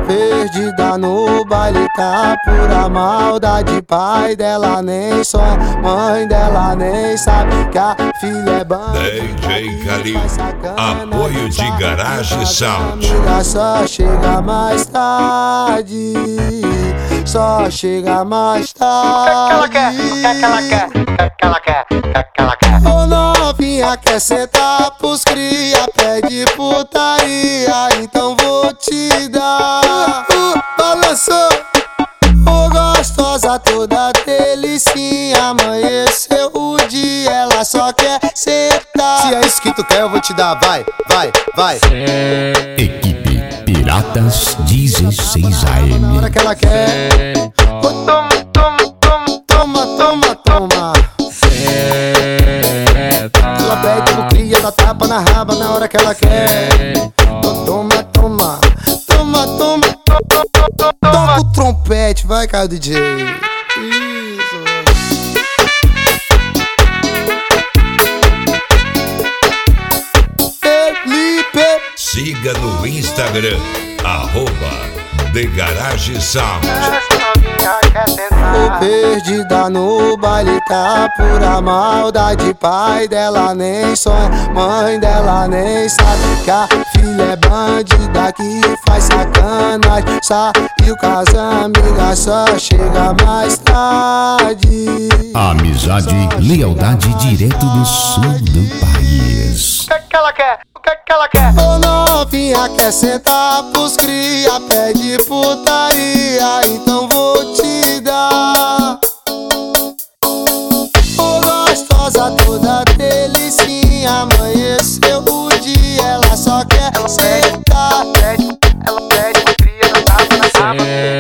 Perdida no baile, tá pura maldade. Pai dela nem sonha, mãe dela nem sabe que a filha é bandida. DJ Calil, apoio de Garage Sound. Amiga só chega mais tarde, só chega mais tarde. O que ela quer? O que ela quer? Ô novinha quer sentar pros cria, pede putaria, então vou te dar. Balançou, ô gostosa toda delicinha. Amanheceu o dia, ela só quer sentar. Se é isso que tu quer eu vou te dar, vai, vai, vai. Equipe Piratas 16 AM. Na hora que ela quer, toma, toma, toma, toma. Ela pede pro cria, dá tapa na raba na hora que ela quer. Toma, toma, toma, toma. Toca o trompete, vai, Caio DJ. Isso. Felipe. Siga no Instagram, @The Garage Sound. Tô perdida no baile, tá pura maldade. Pai dela nem sonha, mãe dela nem sabe que a filha é bandida que faz sacanagem. Saiu com as amigas, só chega mais tarde. Amizade, lealdade direto do sul do país. O que ela quer? O que ela quer? Ô novinha quer sentar pros cria, pede putaria, então vou te dar. Ô gostosa toda delicinha, amanheceu o dia, ela só quer sentar. Ela pede pro cria, dá tapa na raba.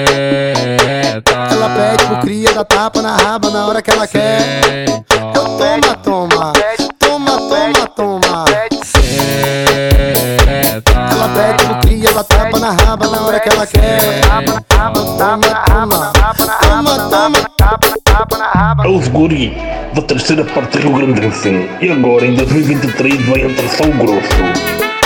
Ela pede pro cria, dá tapa na raba na hora que ela quer. Toma, toma, toma, toma, toma. Ela pede pro cria, dá tapa na raba na hora que ela quer. Toma, toma, toma. É os guri da terceira parte do Rio Grande do Sul. E agora em 2023 vai entrar só o grosso.